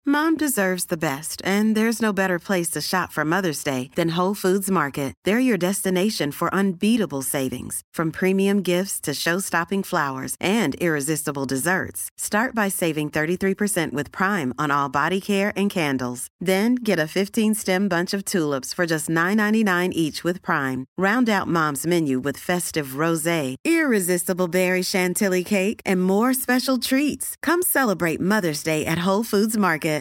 Mom deserves the best, and there's no better place to shop for Mother's Day than Whole Foods Market. They're your destination for unbeatable savings, from premium gifts to show-stopping flowers and irresistible desserts. Start by saving 33% with Prime on all body care and candles. Then get a 15-stem bunch of tulips for just $9.99 each with Prime. Round out Mom's menu with festive rosé, irresistible berry chantilly cake, and more special treats. Come celebrate Mother's Day at Whole Foods Market.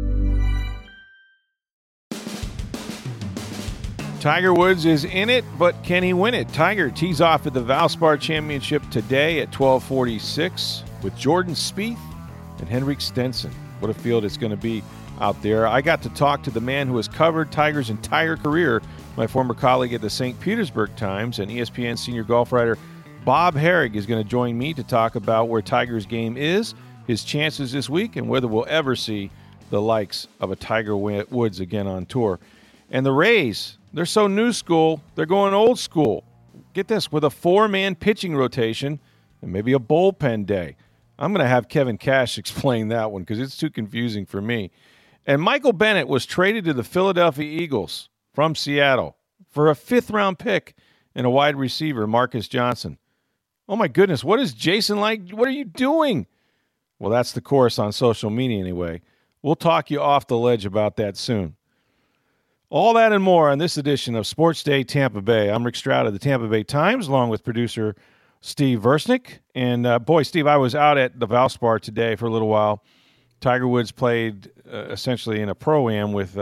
Tiger Woods is in it, but can he win it? Tiger tees off at the Valspar Championship today at 12:46 with Jordan Spieth and Henrik Stenson. What a field it's going to be out there. I got to talk to the man who has covered Tiger's entire career, my former colleague at the St. Petersburg Times, and ESPN senior golf writer Bob Harig is going to join me to talk about where Tiger's game is, his chances this week, and whether we'll ever see the likes of a Tiger Woods again on tour. And the Rays, they're so new school, they're going old school. Get this, with a 4-man pitching rotation and maybe a bullpen day. I'm going to have Kevin Cash explain that one because it's too confusing for me. And Michael Bennett was traded to the Philadelphia Eagles from Seattle for a 5th-round pick and a wide receiver, Marcus Johnson. Oh, my goodness, what is Jason like? What are you doing? Well, that's the course on social media anyway. We'll talk you off the ledge about that soon. All that and more on this edition of Sports Day Tampa Bay. I'm Rick Stroud of the Tampa Bay Times, along with producer Steve Versnick. And, Steve, I was out at the Valspar today for a little while. Tiger Woods played essentially in a pro-am with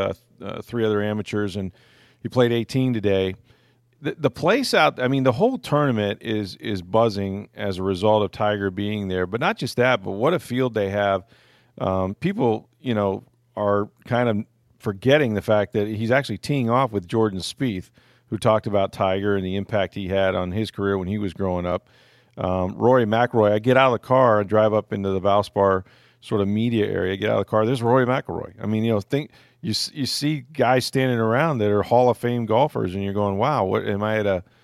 3 other amateurs, and he played 18 today. The place out, I mean, the whole tournament is buzzing as a result of Tiger being there. But not just that, but what a field they have. People, are kind of forgetting the fact that he's actually teeing off with Jordan Spieth, who talked about Tiger and the impact he had on his career when he was growing up. Rory McIlroy, I get out of the car and drive up into the Valspar sort of media area, get out of the car, there's Rory McIlroy. I mean, you see guys standing around that are Hall of Fame golfers, and you're going, wow, what am I at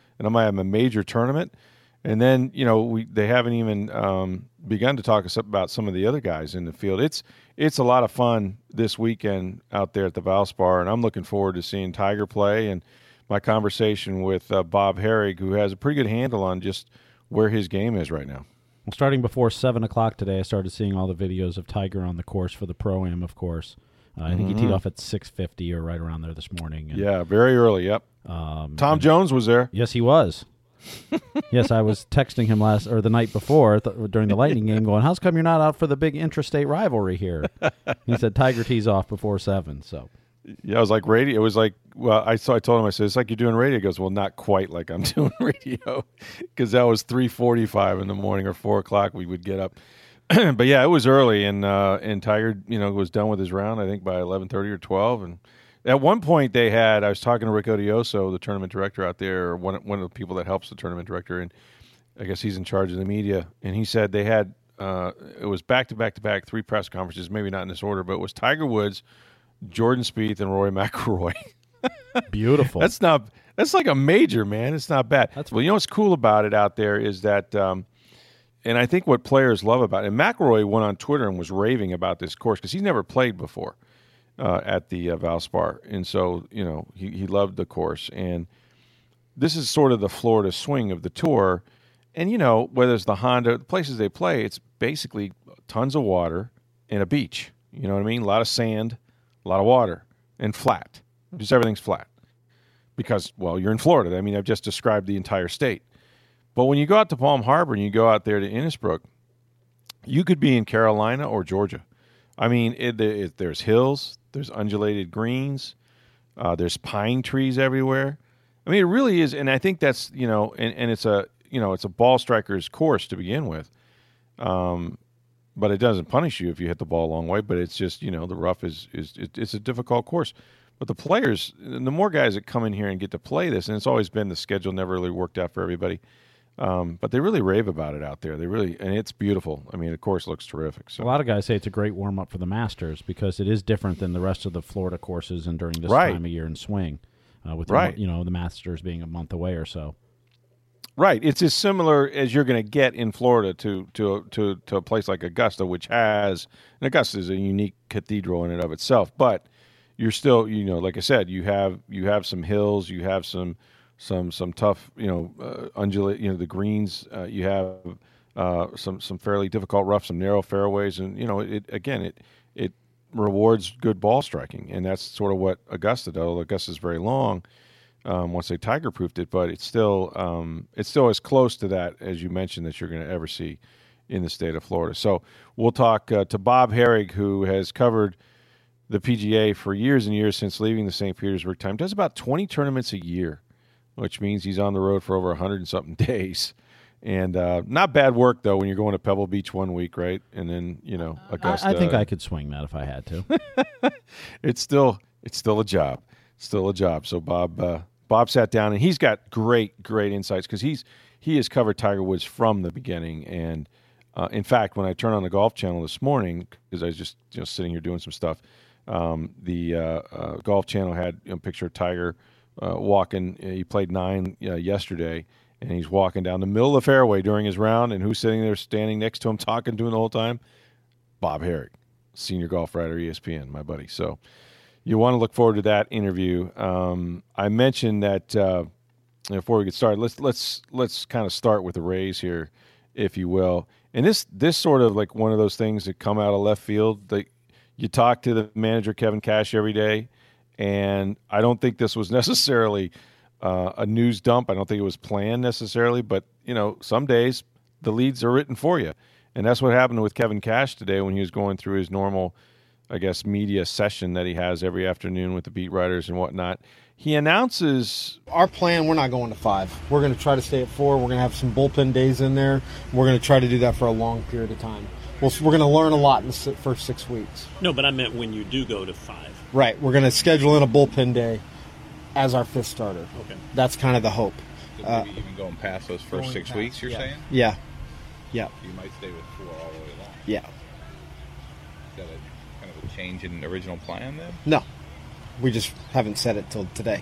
a major tournament? And then, they haven't even begun to talk about some of the other guys in the field. It's a lot of fun this weekend out there at the Valspar, and I'm looking forward to seeing Tiger play and my conversation with Bob Harig, who has a pretty good handle on just where his game is right now. Well, starting before 7 o'clock today, I started seeing all the videos of Tiger on the course for the Pro-Am, of course. I think he teed off at 6:50 or right around there this morning. And, yeah, very early, yep. Tom Jones was there. Yes, he was. Yes, I was texting him the night before during the Lightning game going, how's come you're not out for the big intrastate rivalry here? He said Tiger tees off before 7, so. Yeah, I was like radio. It was like, well, I told him, I said, it's like you're doing radio. He goes, well, not quite like I'm doing radio, because that was 3:45 in the morning or 4 o'clock we would get up. But yeah, it was early, and Tiger, was done with his round, I think by 11:30 or 12. And at one point I was talking to Rick Odioso, the tournament director out there, or one of the people that helps the tournament director, and I guess he's in charge of the media. And he said they had, it was back-to-back 3 press conferences, maybe not in this order, but it was Tiger Woods, Jordan Spieth, and Rory McIlroy. Beautiful. That's like a major, man. It's not bad. Well, what's cool about it out there is that, and I think what players love about it, and McIlroy went on Twitter and was raving about this course because he's never played before at the Valspar. And so, he loved the course. And this is sort of the Florida swing of the tour. And, whether it's the Honda, the places they play, it's basically tons of water and a beach. You know what I mean? A lot of sand, a lot of water, and flat. Just everything's flat. Because, well, you're in Florida. I mean, I've just described the entire state. But when you go out to Palm Harbor and you go out there to Innisbrook, you could be in Carolina or Georgia. I mean, there's hills, there's undulated greens, there's pine trees everywhere. I mean, it really is, and I think that's, and it's a ball striker's course to begin with. But it doesn't punish you if you hit the ball a long way, but it's just, the rough it's a difficult course. But the players, the more guys that come in here and get to play this, and it's always been the schedule never really worked out for everybody. But they really rave about it out there. And it's beautiful. I mean, the course looks terrific. So a lot of guys say it's a great warm-up for the Masters because it is different than the rest of the Florida courses and during this time of year in swing, with the Masters being a month away or so. Right. It's as similar as you're going to get in Florida to a place like Augusta, which has, and Augusta is a unique cathedral in and of itself, but you're still, like I said, you have some hills, you have some tough, undulate, the greens, you have some fairly difficult rough, some narrow fairways, and it rewards good ball striking, and that's sort of what Augusta does. Augusta's very long. Once they tiger-proofed it, but it's still as close to that as you mentioned that you're going to ever see in the state of Florida. So we'll talk to Bob Harig, who has covered the PGA for years and years since leaving the St. Petersburg Times. Does about 20 tournaments a year, which means he's on the road for over 100 and something days. And not bad work, though, when you're going to Pebble Beach one week, right? And then, Augusta. I think I could swing that if I had to. It's still a job. Still a job. So Bob sat down, and he's got great insights because he has covered Tiger Woods from the beginning. And in fact, when I turned on the Golf Channel this morning, because I was just sitting here doing some stuff, the Golf Channel had a picture of Tiger walking. He played 9 yesterday, and he's walking down the middle of the fairway during his round. And who's sitting there standing next to him talking to him the whole time? Bob Harig, senior golf writer, ESPN, my buddy. So you want to look forward to that interview. I mentioned that before we get started, let's kind of start with the Rays here, if you will. And this sort of like one of those things that come out of left field. That you talk to the manager Kevin Cash every day, and I don't think this was necessarily a news dump. I don't think it was planned necessarily, but some days the leads are written for you, and that's what happened with Kevin Cash today when he was going through his normal, I guess, media session that he has every afternoon with the beat writers and whatnot. He announces our plan. We're not going to 5. We're going to try to stay at 4. We're going to have some bullpen days in there. We're going to try to do that for a long period of time. We're going to learn a lot in the first 6 weeks. No, but I meant when you do go to 5. Right. We're going to schedule in a bullpen day as our 5th starter. Okay. That's kind of the hope. So maybe even going past those first 6 weeks, you're saying? Yeah. Yeah. You might stay with 4 all the way along. Yeah. Is that kind of a change in original plan then? No. We just haven't said it till today.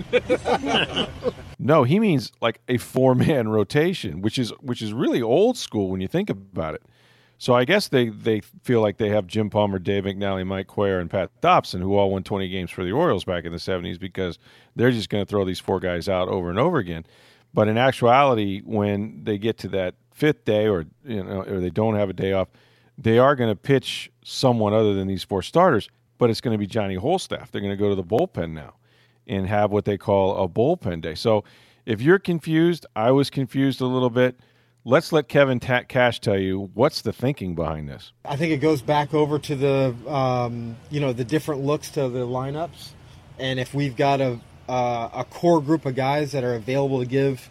No, he means like a 4-man rotation, which is really old school when you think about it. So I guess they feel like they have Jim Palmer, Dave McNally, Mike Cuellar, and Pat Dobson, who all won 20 games for the Orioles back in the 70s, because they're just going to throw these 4 guys out over and over again. But in actuality, when they get to that 5th day, or they don't have a day off, they are going to pitch someone other than these 4 starters, but it's going to be Johnny Holstaff. They're going to go to the bullpen now and have what they call a bullpen day. So if you're confused, I was confused a little bit. Let's let Kevin Cash tell you what's the thinking behind this. I think it goes back over to the the different looks to the lineups, and if we've got a core group of guys that are available to give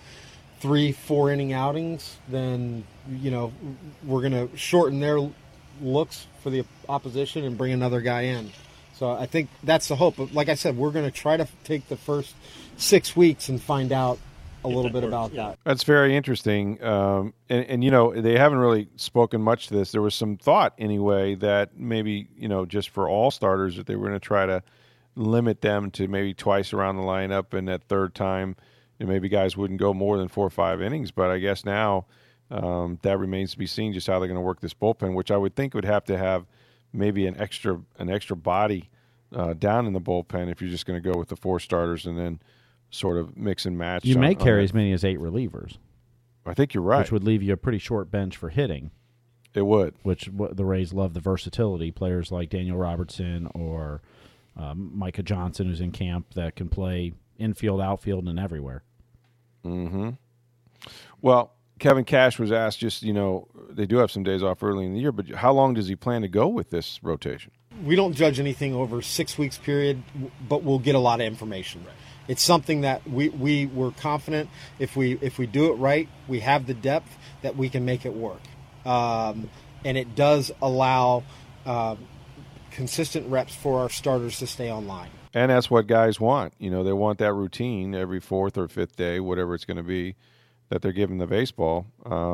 3-4 inning outings, then we're going to shorten their looks for the opposition and bring another guy in. So I think that's the hope. But like I said, we're going to try to take the first 6 weeks and find out a little bit about that. That's very interesting. And they haven't really spoken much to this. There was some thought anyway that maybe, just for all starters, that they were going to try to limit them to maybe twice around the lineup, and that third time, maybe guys wouldn't go more than 4 or 5 innings. But I guess now that remains to be seen, just how they're going to work this bullpen, which I would think would have to have maybe an extra body down in the bullpen if you're just going to go with the 4 starters and then sort of mix and match. You may carry as many as 8 relievers. I think you're right. Which would leave you a pretty short bench for hitting. It would. Which the Rays love the versatility. Players like Daniel Robertson or Micah Johnson, who's in camp, that can play infield, outfield, and everywhere. Mm-hmm. Well, Kevin Cash was asked they do have some days off early in the year, but how long does he plan to go with this rotation? We don't judge anything over 6 weeks period, but we'll get a lot of information. Right. It's something that we were confident if we do it right, we have the depth that we can make it work. And it does allow consistent reps for our starters to stay online. And that's what guys want. They want that routine every 4th or 5th day, whatever it's going to be, that they're giving the baseball.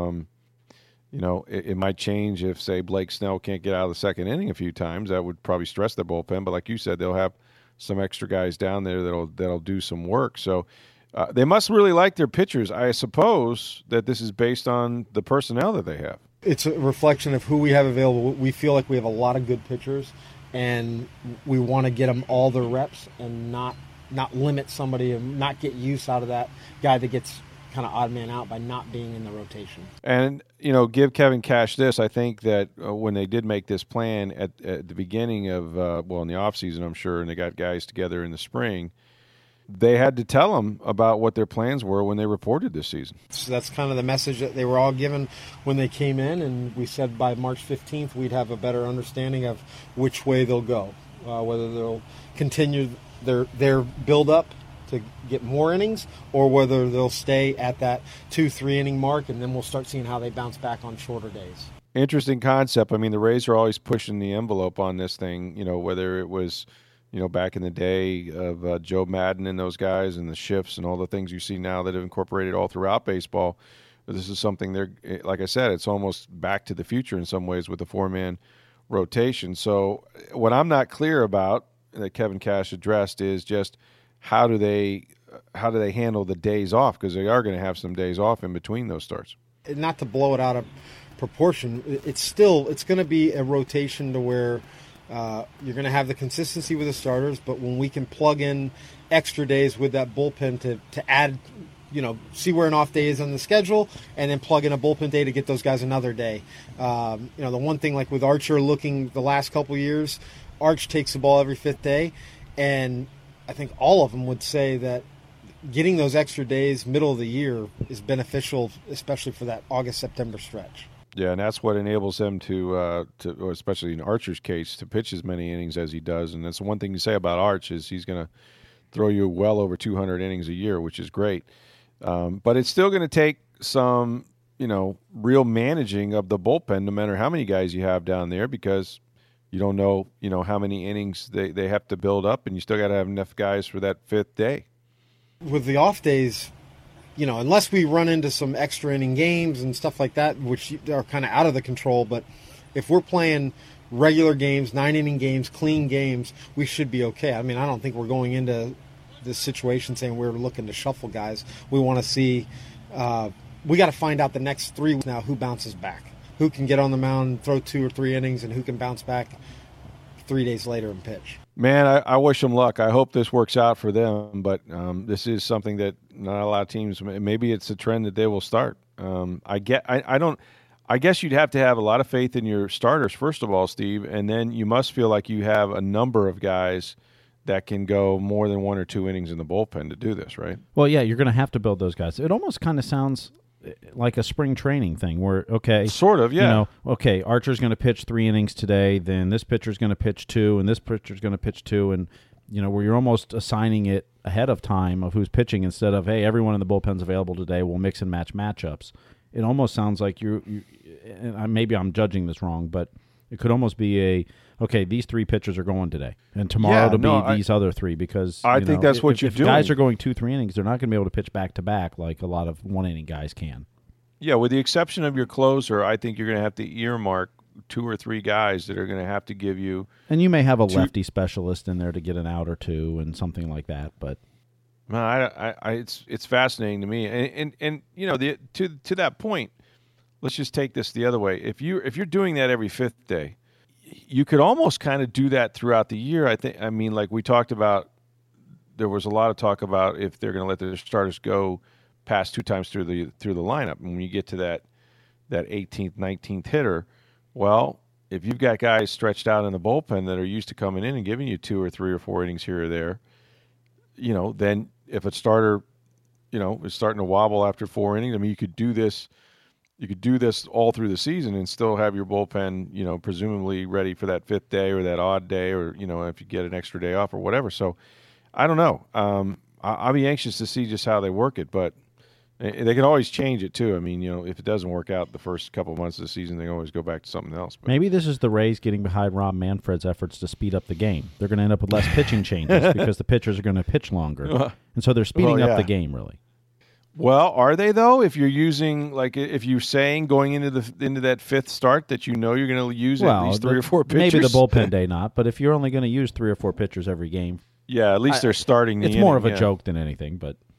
It might change if, say, Blake Snell can't get out of the 2nd inning a few times. That would probably stress the bullpen. But like you said, they'll have some extra guys down there that'll do some work. So They must really like their pitchers. I suppose that this is based on the personnel that they have. It's a reflection of who we have available. We feel like we have a lot of good pitchers, and we want to get them all their reps and not limit somebody and not get use out of that guy that gets kind of odd man out by not being in the rotation. And, give Kevin Cash this. I think that when they did make this plan at the beginning of, in the offseason, I'm sure, and they got guys together in the spring, they had to tell them about what their plans were when they reported this season. So that's kind of the message that they were all given when they came in, and we said by March 15th we'd have a better understanding of which way they'll go, whether they'll continue their build-up to get more innings, or whether they'll stay at that 2-3 inning mark, and then we'll start seeing how they bounce back on shorter days. Interesting concept. I mean, the Rays are always pushing the envelope on this thing, whether it was, back in the day of Joe Madden and those guys and the shifts and all the things you see now that have incorporated all throughout baseball. But this is something like I said, it's almost back to the future in some ways with the 4-man rotation. So what I'm not clear about that Kevin Cash addressed is just how do they handle the days off, because they are going to have some days off in between those starts. Not to blow it out of proportion, it's going to be a rotation to where you're going to have the consistency with the starters, but when we can plug in extra days with that bullpen to add, see where an off day is on the schedule, and then plug in a bullpen day to get those guys another day. The one thing, like with Archer looking the last couple years, Arch takes the ball every fifth day, and I think all of them would say that getting those extra days middle of the year is beneficial, especially for that August-September stretch. Yeah, and that's what enables them to especially in Archer's case, to pitch as many innings as he does. And that's the one thing you say about Arch is he's going to throw you well over 200 innings a year, which is great. But it's still going to take some, real managing of the bullpen, no matter how many guys you have down there, because you don't know, how many innings they have to build up, and you still got to have enough guys for that fifth day. With the off days, unless we run into some extra inning games and stuff like that, which are kind of out of the control, but if we're playing regular games, 9-inning games, clean games, we should be okay. I mean, I don't think we're going into this situation saying we're looking to shuffle guys. We want to see we got to find out the next 3 weeks now who bounces back, who can get on the mound, throw 2 or 3 innings, and who can bounce back 3 days later and pitch. Man, I wish them luck. I hope this works out for them, but this is something that not a lot of teams. Maybe it's a trend that they will start. I guess you'd have to have a lot of faith in your starters first of all, Steve, and then you must feel like you have a number of guys that can go more than 1 or 2 innings in the bullpen to do this, right? Well, yeah, you're going to have to build those guys. It almost kind of sounds like a spring training thing where, okay. Sort of, yeah. Okay, Archer's going to pitch 3 innings today, then this pitcher's going to pitch 2, and this pitcher's going to pitch 2, and, where you're almost assigning it ahead of time of who's pitching instead of, hey, everyone in the bullpen's available today, we'll mix and match matchups. It almost sounds like and maybe I'm judging this wrong, but it could almost be okay, these 3 pitchers are going today, and tomorrow these other 3, because I think that's what you're doing. If guys are going 2-3 innings, they're not going to be able to pitch back-to-back like a lot of 1-inning guys can. Yeah, with the exception of your closer, I think you're going to have to earmark 2 or 3 guys that are going to have to give you. And you may have a lefty specialist in there to get an out or 2 and something like that, but. It's fascinating to me, and to that point, let's just take this the other way. If you're doing that every 5th day, you could almost kind of do that throughout the year. I mean, like we talked about, there was a lot of talk about if they're going to let their starters go past 2 times through the lineup, and when you get to that 18th, 19th hitter, well, if you've got guys stretched out in the bullpen that are used to coming in and giving you 2 or 3 or 4 innings here or there, then if a starter, is starting to wobble after 4 innings, I mean, you could do this all through the season and still have your bullpen, presumably ready for that 5th day or that odd day, or, if you get an extra day off or whatever. So I don't know. I'll be anxious to see just how they work it, but they can always change it too. I mean, if it doesn't work out the first couple of months of the season, they can always go back to something else. But maybe this is the Rays getting behind Rob Manfred's efforts to speed up the game. They're going to end up with less pitching changes because the pitchers are going to pitch longer. And so they're speeding up the game, really. Well, are they though? If you're using, if you're saying going into that 5th start that you're going to use at least 3 or 4 pitchers, maybe the bullpen day not. But if you're only going to use 3 or 4 pitchers every game, yeah, at least they're starting. It's more of a joke than anything. But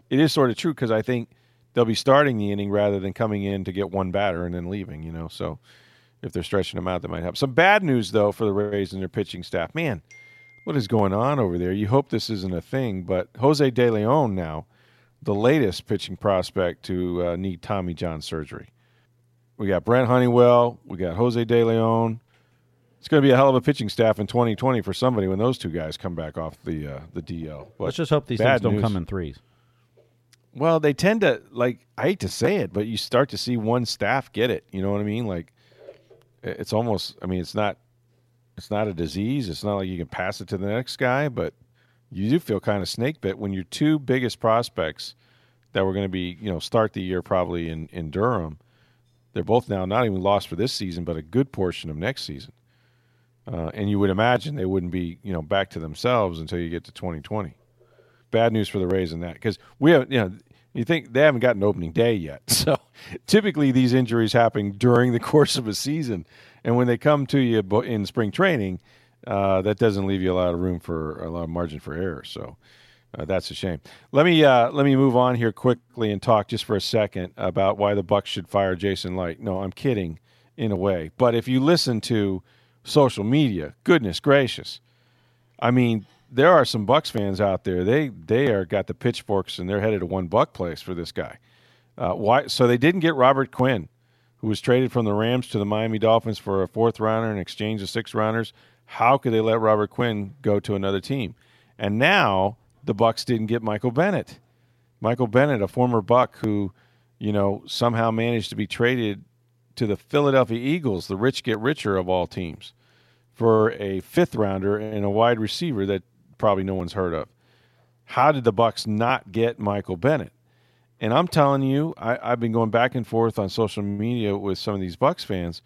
it is sort of true because I think they'll be starting the inning rather than coming in to get one batter and then leaving, So if they're stretching them out, that might help. Some bad news, though, for the Rays and their pitching staff. Man, what is going on over there? You hope this isn't a thing, but Jose De Leon now, the latest pitching prospect to need Tommy John surgery. We got Brent Honeywell. We got Jose De Leon. It's going to be a hell of a pitching staff in 2020 for somebody when those two guys come back off the DL. But let's just hope these things don't come in threes. Well, they tend to, I hate to say it, but you start to see one staff get it. You know what I mean? It's almost, it's not a disease. It's not like you can pass it to the next guy, but you do feel kind of snake bit when your two biggest prospects that were going to be, start the year probably in Durham, they're both now not even lost for this season, but a good portion of next season. And you would imagine they wouldn't be, back to themselves until you get to 2020. Bad news for the Rays in that because we have, you think they haven't gotten opening day yet. So typically these injuries happen during the course of a season, and when they come to you in spring training, that doesn't leave you a lot of margin for error. So that's a shame. Let me move on here quickly and talk just for a second about why the Bucs should fire Jason Licht. No, I'm kidding in a way, but if you listen to social media, goodness gracious, there are some Bucs fans out there. They are got the pitchforks and they're headed to $1 place for this guy. Why? So they didn't get Robert Quinn, who was traded from the Rams to the Miami Dolphins for a 4th rounder in exchange of 6 rounders. How could they let Robert Quinn go to another team? And now the Bucs didn't get Michael Bennett. Michael Bennett, a former Buck who, somehow managed to be traded to the Philadelphia Eagles, the rich get richer of all teams, for a 5th rounder and a wide receiver that probably no one's heard of. How did the Bucs not get Michael Bennett? And I'm telling you, I've been going back and forth on social media with some of these Bucs fans.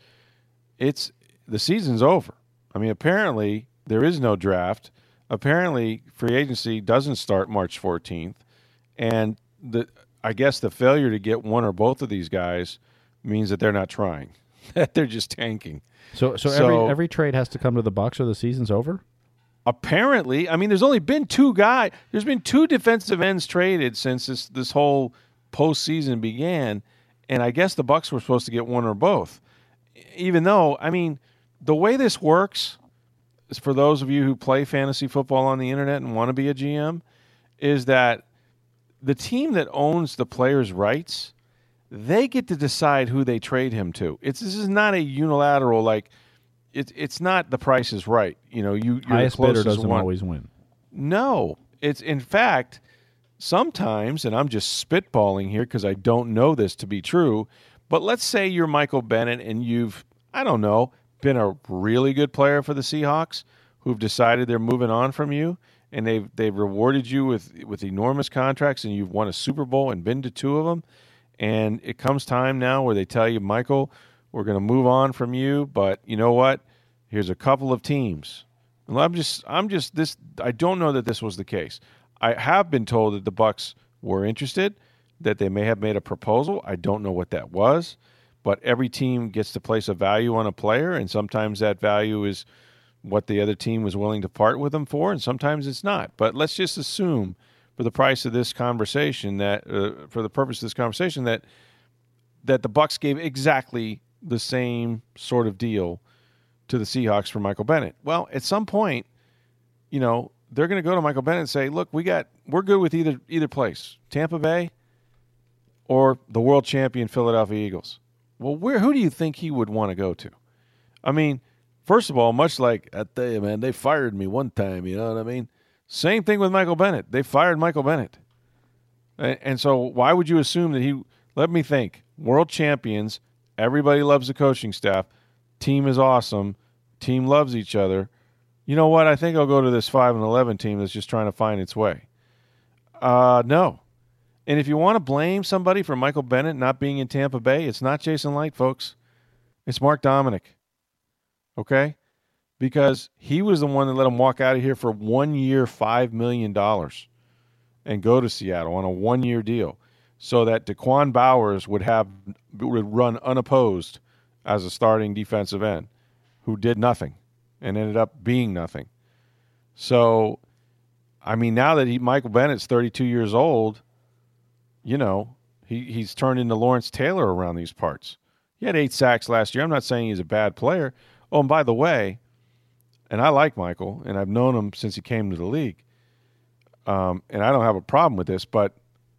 The season's over. Apparently there is no draft. Apparently free agency doesn't start March 14th. And I guess the failure to get one or both of these guys means that they're not trying, that they're just tanking. So every trade has to come to the Bucs or the season's over? Apparently. There's only been 2 guys. There's been 2 defensive ends traded since this whole postseason began, and I guess the Bucs were supposed to get one or both. Even though, the way this works is, for those of you who play fantasy football on the internet and want to be a GM, is that the team that owns the player's rights, they get to decide who they trade him to. This is not a unilateral, it's not The Price is Right. You're highest bidder doesn't one. Always win. No, it's in fact sometimes, and I'm just spitballing here because I don't know this to be true, but let's say you're Michael Bennett and you've, been a really good player for the Seahawks who've decided they're moving on from you, and they've rewarded you with enormous contracts, and you've won a Super Bowl and been to 2 of them. And it comes time now where they tell you, Michael, we're going to move on from you, but you know what? Here's a couple of teams. And I don't know that this was the case. I have been told that the Bucs were interested, that they may have made a proposal. I don't know what that was, but every team gets to place a value on a player, and sometimes that value is what the other team was willing to part with them for, and sometimes it's not. But let's just assume, for the price of this conversation, that for the purpose of this conversation, that the Bucs gave exactly the same sort of deal to the Seahawks for Michael Bennett. Well, at some point, they're going to go to Michael Bennett and say, "Look, we're good with either place, Tampa Bay or the world champion Philadelphia Eagles." Well, who do you think he would want to go to? First of all, much like, I tell you, man, they fired me one time. You know what I mean? Same thing with Michael Bennett. They fired Michael Bennett. And so why would you assume that let me think, world champions, everybody loves the coaching staff, team is awesome, team loves each other. You know what? I think I'll go to this 5-11 team that's just trying to find its way. No. And if you want to blame somebody for Michael Bennett not being in Tampa Bay, it's not Jason Licht, folks. It's Mark Dominic. Okay? Because he was the one that let him walk out of here for 1 year, $5 million and go to Seattle on a 1-year deal so that Daquan Bowers would run unopposed as a starting defensive end who did nothing and ended up being nothing. So, now that Michael Bennett's 32 years old, he's turned into Lawrence Taylor around these parts. He had 8 sacks last year. I'm not saying he's a bad player. Oh, and by the way, and I like Michael, and I've known him since he came to the league, and I don't have a problem with this, but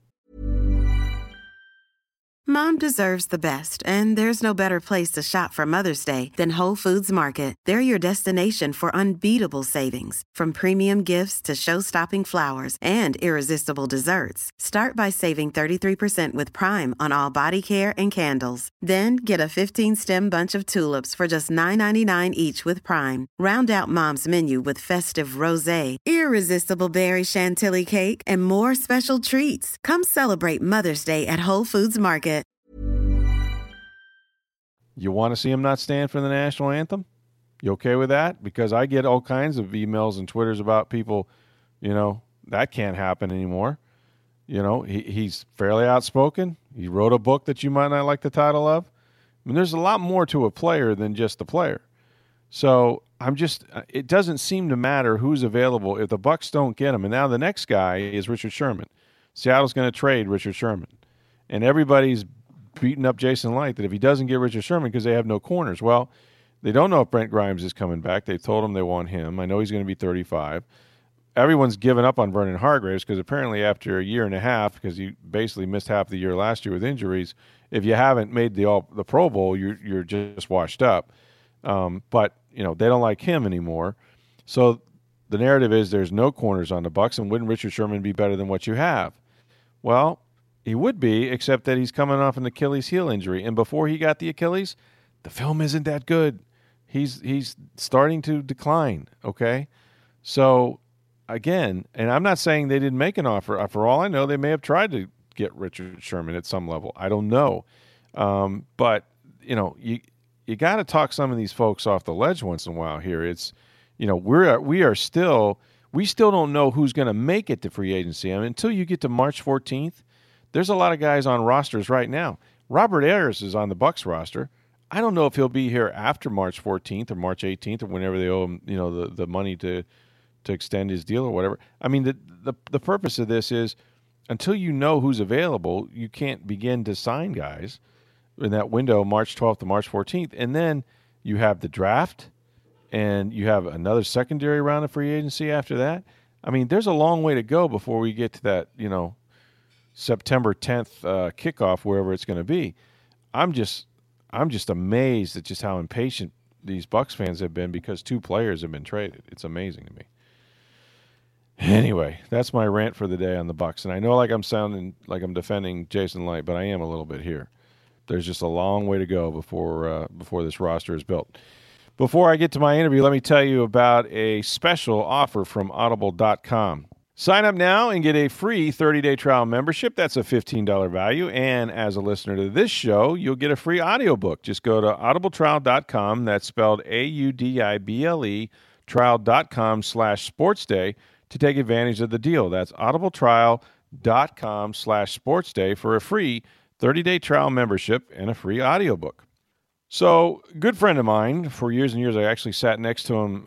Mom deserves the best, and there's no better place to shop for Mother's Day than Whole Foods Market. They're your destination for unbeatable savings, from premium gifts to show-stopping flowers and irresistible desserts. Start by saving 33% with Prime on all body care and candles. Then get a 15-stem bunch of tulips for just $9.99 each with Prime. Round out Mom's menu with festive rosé, irresistible berry chantilly cake, and more special treats. Come celebrate Mother's Day at Whole Foods Market. you want to see him not stand for the national anthem? You okay with that? Because I get all kinds of emails and Twitters about people, that can't happen anymore. He's fairly outspoken. He wrote a book that you might not like the title of. I mean, there's a lot more to a player than just the player. So it doesn't seem to matter who's available if the Bucs don't get him. And now the next guy is Richard Sherman. Seattle's going to trade Richard Sherman. And everybody's beating up Jason Licht that if he doesn't get Richard Sherman because they have no corners. Well, they don't know if Brent Grimes is coming back. They told him they want him. I know he's going to be 35. Everyone's given up on Vernon Hargreaves because apparently after a year and a half, because he basically missed half the year last year with injuries, if you haven't made the Pro Bowl, you're just washed up. But they don't like him anymore. So the narrative is there's no corners on the Bucs, and wouldn't Richard Sherman be better than what you have? Well, he would be, except that he's coming off an Achilles heel injury, and before he got the Achilles, the film isn't that good. He's starting to decline. Okay, so. Again, and I'm not saying they didn't make an offer. For all I know, they may have tried to get Richard Sherman at some level. I don't know. But, you got to talk some of these folks off the ledge once in a while here. It's, we still don't know who's going to make it to free agency. I mean, until you get to March 14th, there's a lot of guys on rosters right now. Robert Ayers is on the Bucs roster. I don't know if he'll be here after March 14th or March 18th or whenever they owe him, the money to extend his deal or whatever. I mean, the purpose of this is until you know who's available, you can't begin to sign guys in that window, March 12th to March 14th. And then you have the draft and you have another secondary round of free agency after that. I mean, there's a long way to go before we get to that, September 10th kickoff, wherever it's going to be. I'm just amazed at just how impatient these Bucs fans have been because 2 players have been traded. It's amazing to me. Anyway, that's my rant for the day on the Bucs. And I know I'm sounding like I'm defending Jason Licht, but I am a little bit here. There's just a long way to go before this roster is built. Before I get to my interview, let me tell you about a special offer from Audible.com. Sign up now and get a free 30-day trial membership. That's a $15 value. And as a listener to this show, you'll get a free audiobook. Just go to audibletrial.com. That's spelled AUDIBLE, trial.com/sportsday. to take advantage of the deal. That's audibletrial.com/sportsday for a free 30-day trial membership and a free audiobook. So, good friend of mine, for years and years, I actually sat next to him,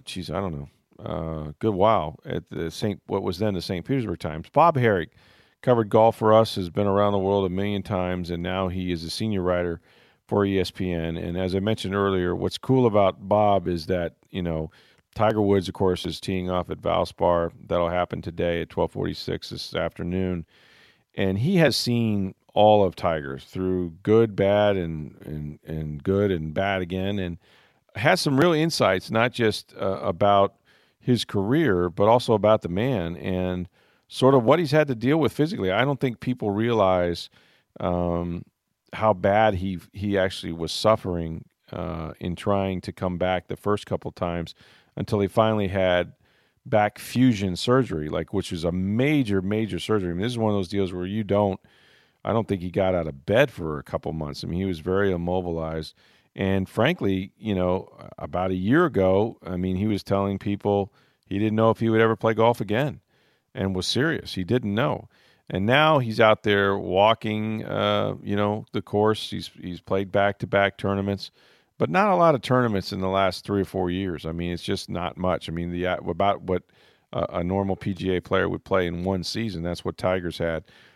good while, at what was then the St. Petersburg Times. Bob Harig covered golf for us, has been around the world a million times, and now he is a senior writer for ESPN. And as I mentioned earlier, what's cool about Bob is that, Tiger Woods, of course, is teeing off at Valspar. That'll happen today at 12:46 this afternoon. And he has seen all of Tiger through good, bad, and good and bad again, and has some real insights, not just about his career, but also about the man and sort of what he's had to deal with physically. I don't think people realize how bad he actually was suffering in trying to come back the first couple of times, until he finally had back fusion surgery, which is a major, major surgery. I mean, this is one of those deals where I don't think he got out of bed for a couple months. I mean, he was very immobilized. And frankly, about a year ago, he was telling people he didn't know if he would ever play golf again and was serious. He didn't know. And now he's out there walking, the course. He's played back-to-back tournaments. But not a lot of tournaments in the last 3 or 4 years. I mean, it's just not much. I mean, about what a normal PGA player would play in one season. That's what Tiger's had.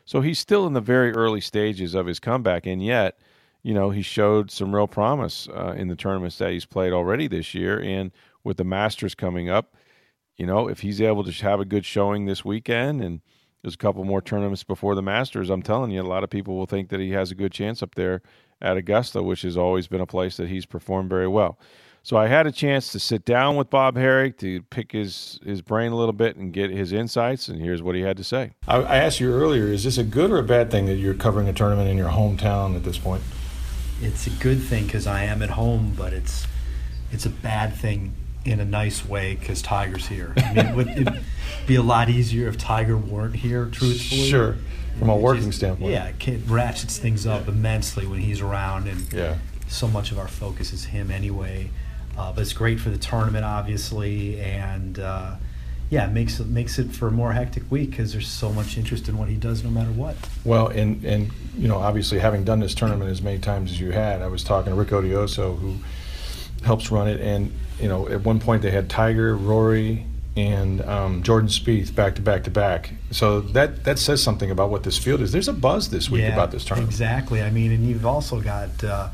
So he's still in the very early stages of his comeback, and yet, he showed some real promise in the tournaments that he's played already this year. And with the Masters coming up, if he's able to have a good showing this weekend, and there's a couple more tournaments before the Masters, I'm telling you, a lot of people will think that he has a good chance up there at Augusta, which has always been a place that he's performed very well. So I had a chance to sit down with Bob Harig to pick his brain a little bit and get his insights, and here's what he had to say. I asked you earlier, is this a good or a bad thing that you're covering a tournament in your hometown at this point? It's a good thing because I am at home, but it's a bad thing in a nice way because Tiger's here. I mean, it'd be a lot easier if Tiger weren't here, truthfully. Sure, from a working standpoint. Yeah, it ratchets things up immensely when he's around, and so much of our focus is him anyway. But it's great for the tournament, obviously, and it makes it for a more hectic week because there's so much interest in what he does no matter what. Well, and obviously having done this tournament as many times as you had, I was talking to Rick Odioso, who helps run it, and at one point they had Tiger, Rory, and Jordan Spieth back to back. So that says something about what this field is. There's a buzz this week about this tournament. Exactly. I mean, and you've also got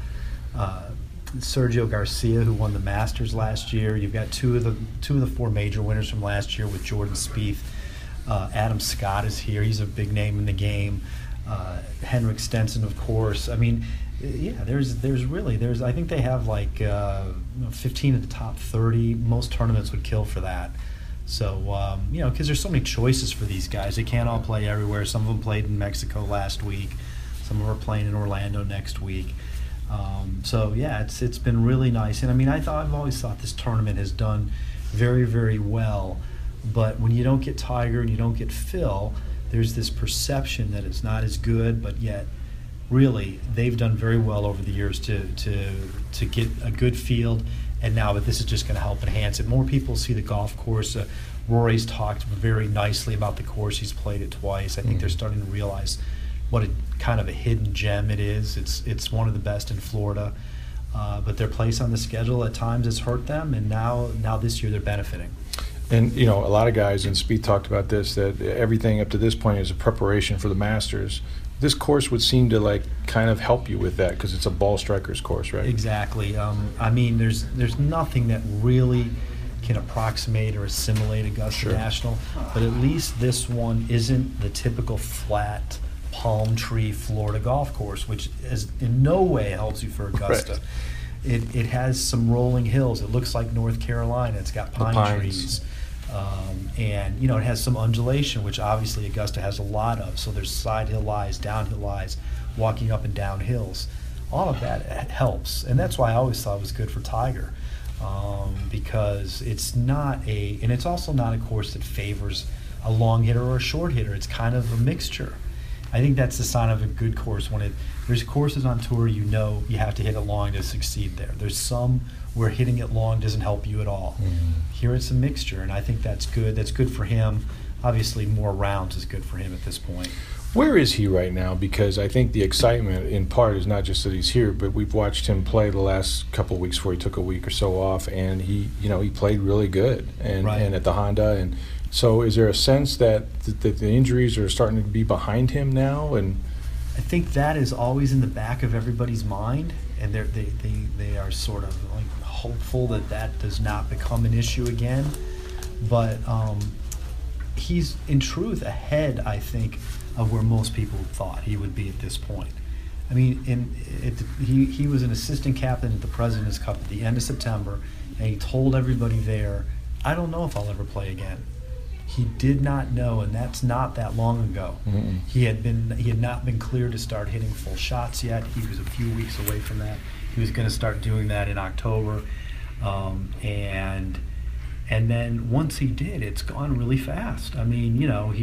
Sergio Garcia, who won the Masters last year. You've got two of the four major winners from last year with Jordan Spieth. Adam Scott is here. He's a big name in the game. Henrik Stenson, of course. I mean, there's I think they have like 15 of the top 30. Most tournaments would kill for that. So because there's so many choices for these guys. They can't all play everywhere. Some of them played in Mexico last week. Some of them are playing in Orlando next week. It's been really nice. And I mean, I've always thought this tournament has done very, very well. But when you don't get Tiger and you don't get Phil, there's this perception that it's not as good. But yet, really, they've done very well over the years to get a good field. And now, but this is just going to help enhance it. More people see the golf course. Rory's talked very nicely about the course. He's played it twice. I think they're starting to realize what a kind of a hidden gem it is. It's one of the best in Florida, but their place on the schedule at times has hurt them, and now this year they're benefiting. And a lot of guys, and Spieth talked about this, that everything up to this point is a preparation for the Masters. This course would seem to kind of help you with that because it's a ball striker's course, right? Exactly. I mean, there's nothing that really can approximate or assimilate Augusta National, but at least this one isn't the typical flat palm tree Florida golf course, which is in no way helps you for Augusta. Right. It has some rolling hills. It looks like North Carolina. It's got pine trees. And it has some undulation, which obviously Augusta has a lot of. So there's side hill lies, downhill lies, walking up and down hills. All of that helps. And that's why I always thought it was good for Tiger. Because it's it's also not a course that favors a long hitter or a short hitter. It's kind of a mixture. I think that's the sign of a good course. There's courses on tour you have to hit it long to succeed there. There's some where hitting it long doesn't help you at all. Here it's a mixture, and I think that's good. That's good for him. Obviously, more rounds is good for him at this point. Where is he right now? Because I think the excitement in part is not just that he's here, but we've watched him play the last couple of weeks before he took a week or so off, and he played really good and at the Honda. And so is there a sense that the injuries are starting to be behind him now? And I think that is always in the back of everybody's mind, and they are sort of hopeful that does not become an issue again. But he's in truth ahead, I think, of where most people thought he would be at this point. I mean, he was an assistant captain at the President's Cup at the end of September, and he told everybody there, "I don't know if I'll ever play again." He did not know, and that's not that long ago. Mm-hmm. He had not been cleared to start hitting full shots yet. He was a few weeks away from that. He was going to start doing that in October, and then once he did, it's gone really fast. I mean,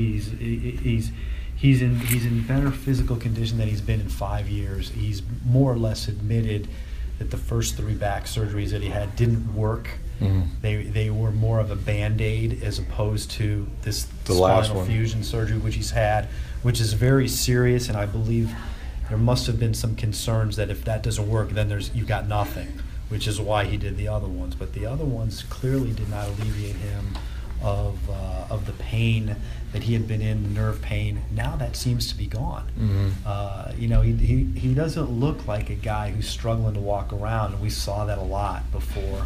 he's in better physical condition than he's been in 5 years. He's more or less admitted that the first 3 back surgeries that he had didn't work. Mm-hmm. They were more of a Band-Aid as opposed to the spinal fusion surgery, which he's had, which is very serious, and I believe there must have been some concerns that if that doesn't work, then you got nothing, which is why he did the other ones. But the other ones clearly did not alleviate him of the pain that he had been in, nerve pain. Now that seems to be gone. Mm-hmm. You know, he doesn't look like a guy who's struggling to walk around, and we saw that a lot before.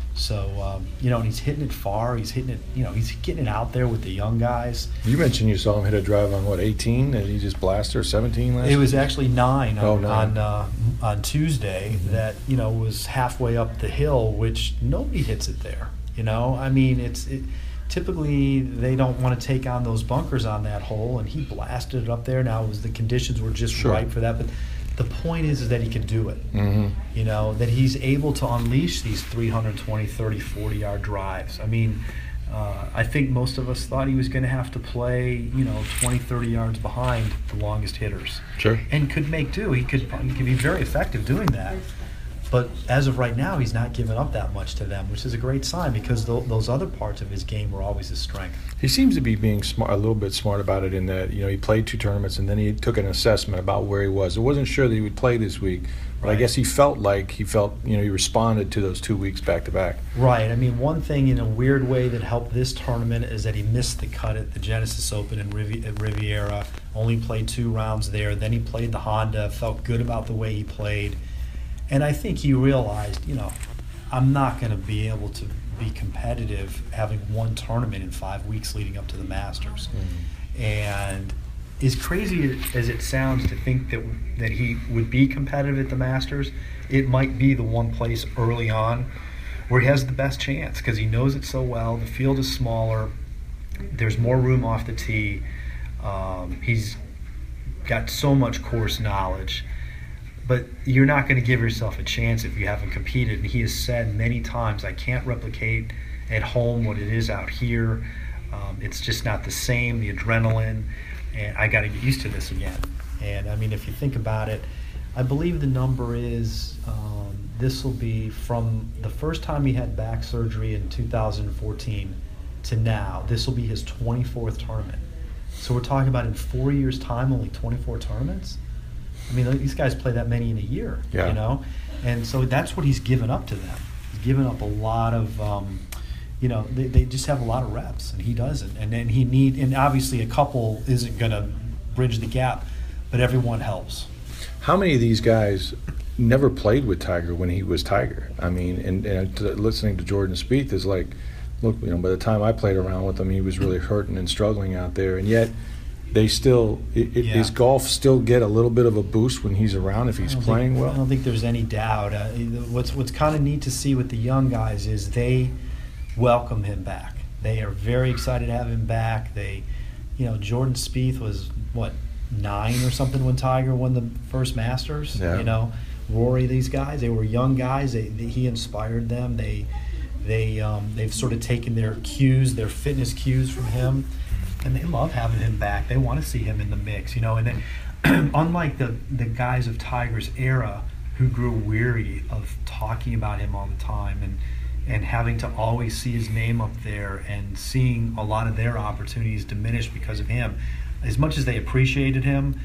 So, you know, and he's hitting it far. He's hitting it, you know, he's getting it out there with the young guys. You mentioned you saw him hit a drive on, what, 18? And he just blasted, or 17 last It was actually 9 9. on Tuesday that, you know, was halfway up the hill, which nobody hits it there. You know, I mean, typically they don't want to take on those bunkers on that hole, and he blasted it up there. Now, the conditions were just right for that, but the point is that he can do it. Mm-hmm. You know, that he's able to unleash these 320, 30, 40-yard drives. I mean, I think most of us thought he was going to have to play, you know, 20, 30 yards behind the longest hitters. Sure. And could make do. He could be very effective doing that. But as of right now, he's not giving up that much to them, which is a great sign, because those other parts of his game were always his strength. He seems to be being smart, a little bit smart about it, in that, you know, he played 2 tournaments and then he took an assessment about where he was. I wasn't sure that he would play this week, but I guess he felt, you know, he responded to those 2 weeks back to back. Right. I mean, one thing in a weird way that helped this tournament is that he missed the cut at the Genesis Open at Riviera, only played 2 rounds there. Then he played the Honda, felt good about the way he played. And I think he realized, you know, I'm not going to be able to be competitive having 1 tournament in 5 weeks leading up to the Masters. Mm-hmm. And as crazy as it sounds to think that he would be competitive at the Masters, it might be the one place early on where he has the best chance, because he knows it so well. The field is smaller. There's more room off the tee. He's got so much course knowledge. But you're not going to give yourself a chance if you haven't competed. And he has said many times, I can't replicate at home what it is out here. It's just not the same, the adrenaline, and I got to get used to this again. And, I mean, if you think about it, I believe the number is this will be from the first time he had back surgery in 2014 to now. This will be his 24th tournament. So we're talking about in 4 years' time, only 24 tournaments? I mean, these guys play that many in a year, you know? And so that's what he's given up to them. He's given up a lot of, you know, they just have a lot of reps, and he doesn't. And then and obviously a couple isn't going to bridge the gap, but everyone helps. How many of these guys never played with Tiger when he was Tiger? I mean, and listening to Jordan Spieth is like, look, you know, by the time I played around with him, he was really hurting and struggling out there, and yet they still, does golf still get a little bit of a boost when he's around if he's playing well? I don't think there's any doubt. What's kind of neat to see with the young guys is they welcome him back. They are very excited to have him back. You know, Jordan Spieth was, 9 or something when Tiger won the first Masters? Yeah. You know, Rory, these guys, they were young guys. He inspired them. They've sort of taken their cues, their fitness cues from him. And they love having him back. They want to see him in the mix, you know. And then, unlike the guys of Tiger's era who grew weary of talking about him all the time and having to always see his name up there and seeing a lot of their opportunities diminish because of him, as much as they appreciated him,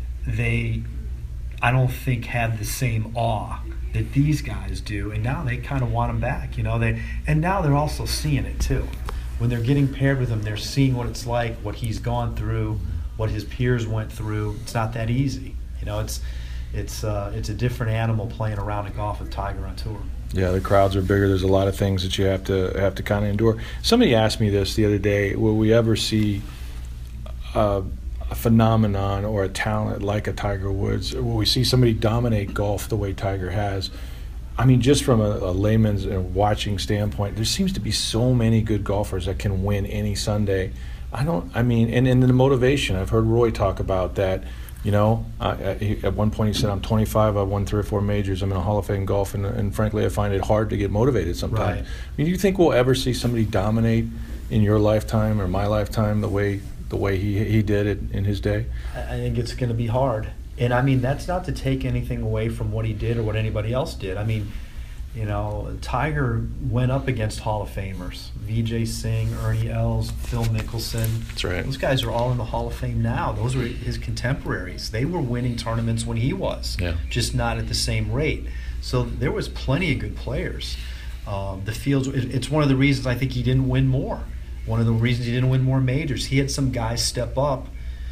I don't think had the same awe that these guys do. And now they kind of want him back, you know. And now they're also seeing it too. When they're getting paired with him, they're seeing what it's like, what he's gone through, what his peers went through. It's not that easy, you know. It's a different animal playing around in golf with Tiger on tour. Yeah, the crowds are bigger. There's a lot of things that you have to kind of endure. Somebody asked me this the other day: will we ever see a phenomenon or a talent like a Tiger Woods? Will we see somebody dominate golf the way Tiger has? I mean, just from a layman's and watching standpoint, there seems to be so many good golfers that can win any Sunday. And the motivation, I've heard Roy talk about that. You know, at one point he said, I'm 25, I've won 3 or 4 majors, I'm in a Hall of Fame golf, and frankly, I find it hard to get motivated sometimes. Right. I mean, do you think we'll ever see somebody dominate in your lifetime or my lifetime the way he did it in his day? I think it's going to be hard. And, I mean, that's not to take anything away from what he did or what anybody else did. I mean, you know, Tiger went up against Hall of Famers. Vijay Singh, Ernie Els, Phil Mickelson. That's right. Those guys are all in the Hall of Fame now. Those were his contemporaries. They were winning tournaments when he was, just not at the same rate. So there was plenty of good players. The fields, it's one of the reasons I think he didn't win more. One of the reasons he didn't win more majors, he had some guys step up,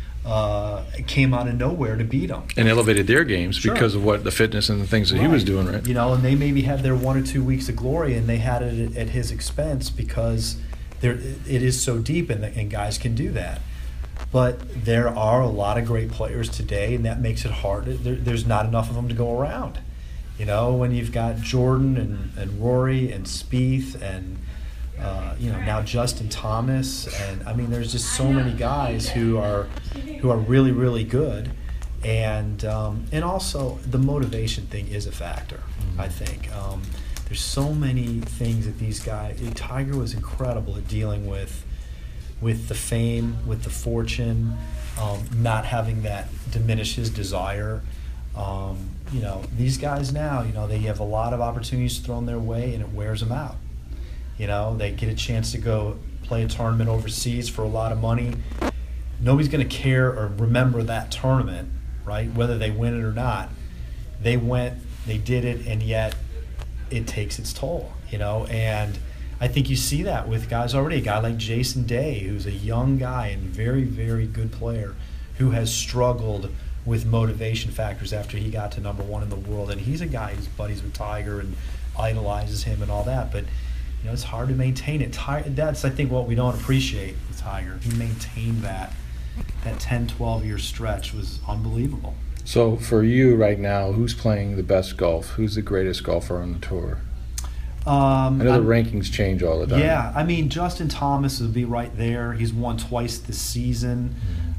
came out of nowhere to beat him. And elevated their games Sure. because of what the fitness and the things that he was doing, right? You know, and they maybe had their 1 or 2 weeks of glory, and they had it at his expense because it is so deep, and guys can do that. But there are a lot of great players today, and that makes it hard. There's not enough of them to go around. You know, when you've got Jordan and Rory and Spieth and now Justin Thomas, and I mean, there's just so many guys who are really, really good, and also the motivation thing is a factor. I think there's so many things that these guys. Tiger was incredible at dealing with the fame, with the fortune, not having that diminish his desire. These guys now, they have a lot of opportunities thrown their way, and it wears them out. They get a chance to go play a tournament overseas for a lot of money. Nobody's going to care or remember that tournament, right? Whether they win it or not. They went, they did it, and yet it takes its toll, And I think you see that with guys already. A guy like Jason Day, who's a young guy and very, very good player, who has struggled with motivation factors after he got to number 1 in the world. And he's a guy who's buddies with Tiger and idolizes him and all that. But it's hard to maintain it. That's, I think, what we don't appreciate with Tiger. He maintained that 10, 12-year stretch was unbelievable. So for you right now, who's playing the best golf? Who's the greatest golfer on the tour? I know the rankings change all the time. Yeah, I mean, Justin Thomas will be right there. He's won twice this season,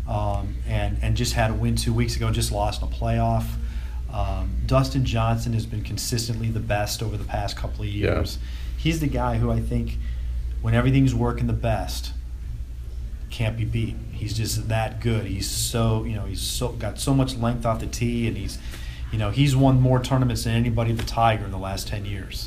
and just had a win 2 weeks ago, just lost in a playoff. Dustin Johnson has been consistently the best over the past couple of years. Yeah. He's the guy who I think, when everything's working the best, can't be beat. He's just that good. He's got so much length off the tee, and he's won more tournaments than anybody but Tiger in the last 10 years.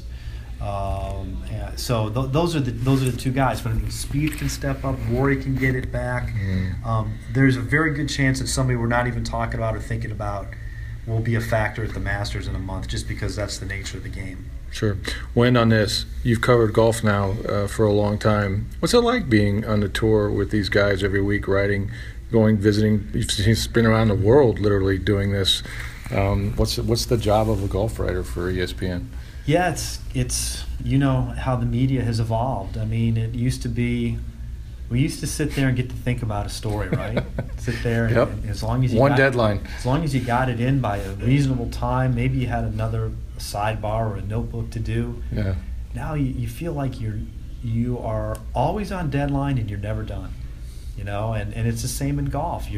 So those are the two guys. But Spieth can step up, Rory can get it back. There's a very good chance that somebody we're not even talking about or thinking about will be a factor at the Masters in a month, just because that's the nature of the game. Sure. When on this, you've covered golf now for a long time. What's it like being on the tour with these guys every week, riding, going, visiting? You've been around the world literally doing this. What's the job of a golf writer for ESPN? Yeah, it's how the media has evolved. I mean, it used to be, we used to sit there and get to think about a story, right? Sit there, yep. and as long as you deadline. As long as you got it in by a reasonable time, maybe you had another sidebar or a notebook to do. Yeah. Now you feel like you are always on deadline and you're never done. And it's the same in golf.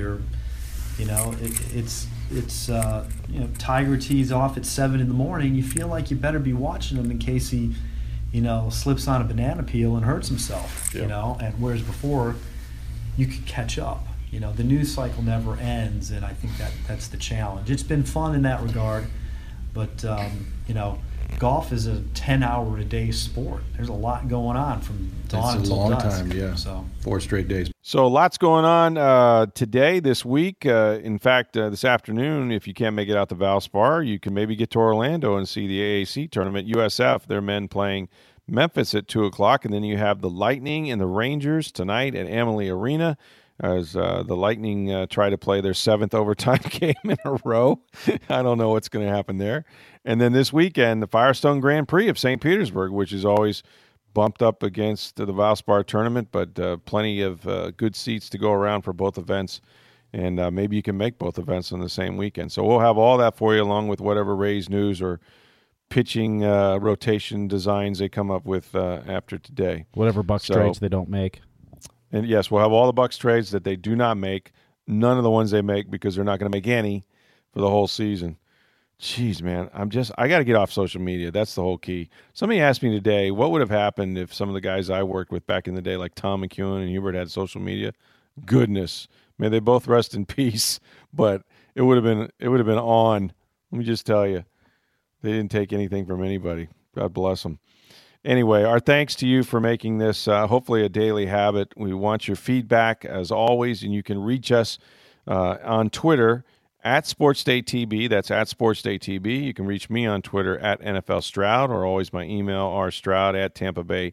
Tiger tees off at 7 a.m. You feel like you better be watching him in case he, slips on a banana peel and hurts himself. Yep. And whereas before, you could catch up. The news cycle never ends, and I think that's the challenge. It's been fun in that regard, but golf is a 10-hour-a-day sport. There's a lot going on from dawn until dusk. It's a long time, yeah. So 4 straight days. So lots going on today, this week. In fact, this afternoon, if you can't make it out to Valspar, you can maybe get to Orlando and see the AAC tournament. USF, their men playing Memphis at 2 o'clock, and then you have the Lightning and the Rangers tonight at Amalie Arena, as the Lightning try to play their 7th overtime game in a row. I don't know what's going to happen there. And then this weekend, the Firestone Grand Prix of St. Petersburg, which is always bumped up against the Valspar tournament, but plenty of good seats to go around for both events. And maybe you can make both events on the same weekend. So we'll have all that for you, along with whatever Rays news or pitching rotation designs they come up with after today. Whatever Bucks trades they don't make. And yes, we'll have all the Bucks trades that they do not make, none of the ones they make, because they're not going to make any for the whole season. Jeez, man, I got to get off social media. That's the whole key. Somebody asked me today, what would have happened if some of the guys I worked with back in the day, like Tom McEwen and Hubert, had social media? Goodness, may they both rest in peace. But it would have been on. Let me just tell you, they didn't take anything from anybody. God bless them. Anyway, our thanks to you for making this hopefully a daily habit. We want your feedback as always, and you can reach us on Twitter at SportsDayTB. That's at SportsDayTB. You can reach me on Twitter at NFL Stroud, or always my email, rstroud@tampabay.com.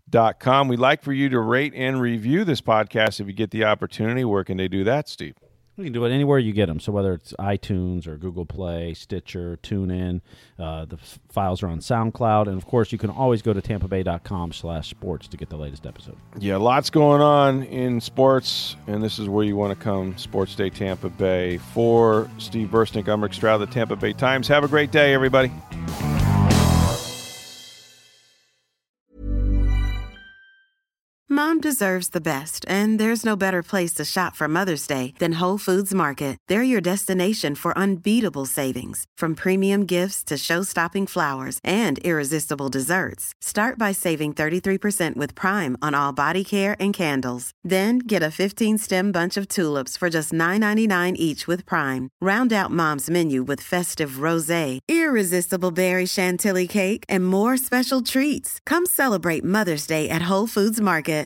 www.wholefoodsmarket.com. We'd like for you to rate and review this podcast if you get the opportunity. Where can they do that, Steve? You can do it anywhere you get them. So whether it's iTunes or Google Play, Stitcher, TuneIn, the files are on SoundCloud. And, of course, you can always go to tampabay.com/sports to get the latest episode. Yeah, lots going on in sports, and this is where you want to come, Sports Day Tampa Bay. For Steve Versnick, I'm Rick Stroud of the Tampa Bay Times. Have a great day, everybody. Mom deserves the best, and there's no better place to shop for Mother's Day than Whole Foods Market. They're your destination for unbeatable savings, from premium gifts to show-stopping flowers and irresistible desserts. Start by saving 33% with Prime on all body care and candles. Then get a 15-stem bunch of tulips for just $9.99 each with Prime. Round out Mom's menu with festive rosé, irresistible berry chantilly cake, and more special treats. Come celebrate Mother's Day at Whole Foods Market.